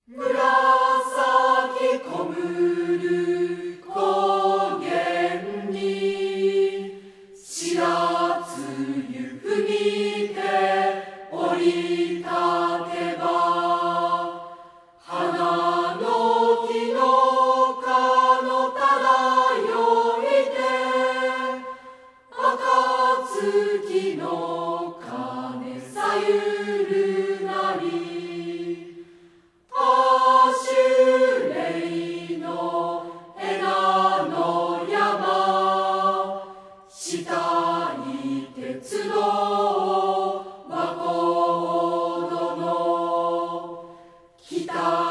紫こむる高原に白露踏みて降り立てば花の木の葉の漂いて暁の鐘さゆるなりアシュレイの枝の山下に鉄道和光殿北